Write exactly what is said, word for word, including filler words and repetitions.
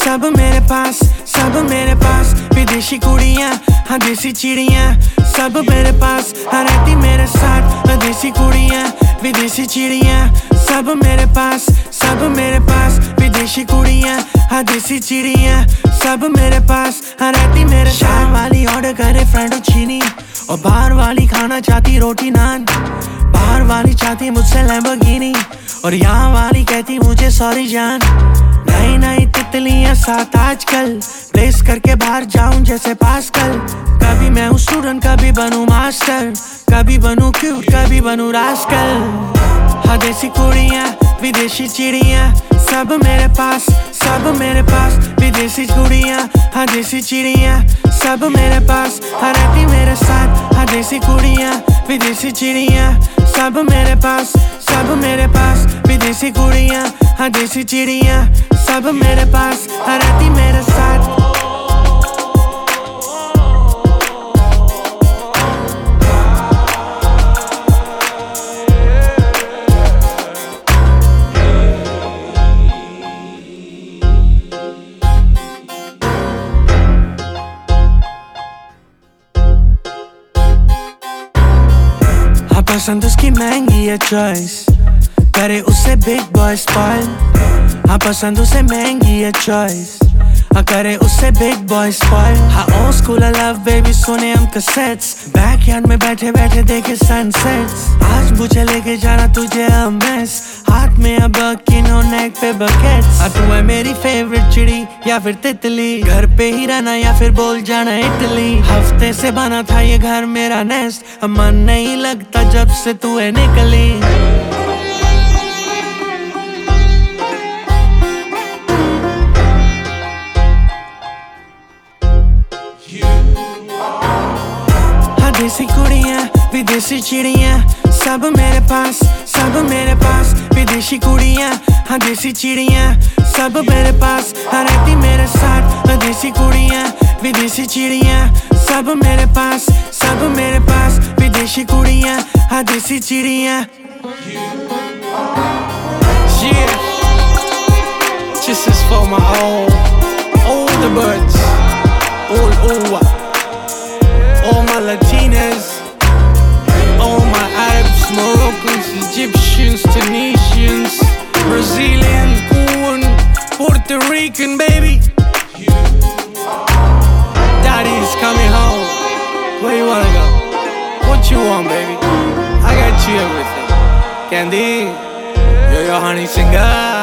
सब मेरे पास, सब मेरे पास। विदेशी कुड़ियाँ, हाँ देसी चिड़ियाँ, सब मेरे पास, हाँ रहती मेरे साथ। देसी कुड़ियाँ, विदेशी चिड़ियाँ, सब मेरे पास, सब मेरे पास। विदेशी कुड़ियाँ, हाँ देसी चिड़ियाँ, सब मेरे पास, हाँ रहती मेरे साथ। शाम वाली ऑर्डर करे फ्रेंड चीनी, और बाहर वाली खाना चाहती रोटी नान। बाहर वाली चाहती मुझसे लैम्बोर्गिनी, और यहाँ वाली कहती मुझे सॉरी जान। नई नई तितलियां साथ आजकल, रेस करके बाहर जाऊं जैसे पास्कल। कभी मैं हूँ स्टूडेंट, कभी बनूं मास्टर, कभी बनूं क्यूट, कभी बनूं रास्कल। हाँ देसी कुड़ियाँ, विदेशी चिड़ियाँ, सब मेरे पास, सब मेरे पास। विदेशी कुड़ियाँ, हाँ देसी चिड़ियाँ, सब मेरे पास, हाँ रहती मेरे साथ। हाँ देसी कुड़ियाँ, विदेशी चिड़ियाँ, सब मेरे पास, सब मेरे पास। विदेशी कुड़ियाँ, हाँ देसी चिड़ियाँ, सब मेरे पास, हाँ रहती मेरे साथ। हाँ पसंद उसकी महंगी है चॉइस, करे उससे बिग बॉय स्पॉइल। हाँ पसंद उसे महंगी है चॉइस, हाँ करे उससे बिग बॉय स्पॉइल। हाँ ओल्ड स्कूल लव बेबी सुने हम कैसेट्स, बैकयार्ड में बैठे बैठे देखे सनसेट्स। आज मुझे लेके जाना तुझे अमेस, हाथ में अब किनो नेक पे बकेट्स। हाँ तू है मेरी फेवरेट चिड़ी या फिर तितली, घर पे ही रहना या फिर बोल जाना इटली। हफ्ते से बना था ये घर मेरा नेस्ट, अब मन नहीं लगता जब से तू है निकली। देसी कुड़ियाँ, विदेशी चिड़ियाँ, सब मेरे पास, सब मेरे पास। विदेशी कुड़ियाँ, हाँ देसी चिड़ियाँ, सब मेरे पास, हाँ रहती मेरे साथ। देसी कुड़ियाँ, विदेशी चिड़ियाँ, सब मेरे पास, सब मेरे पास। विदेशी कुड़ियाँ, हाँ देसी चिड़ियाँ। Yeah, this is for my all, all the birds, all over. All my Latinas, all my Arabs, Moroccans, Egyptians, Tunisians, Brazilian, Cuban, Puerto Rican, baby. Daddy's coming home. Where you wanna go? What you want, baby? I got you everything. Candy, you're your honey singer.